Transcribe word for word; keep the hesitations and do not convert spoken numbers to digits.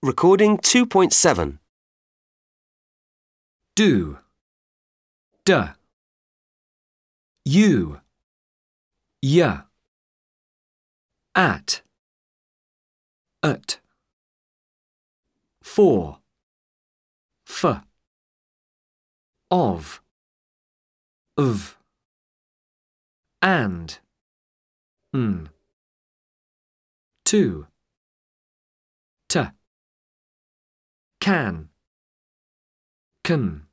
Recording two point seven. Do, duh. You, ya. At, ut. For, f. Of, of. And, n. To, t. Can, can.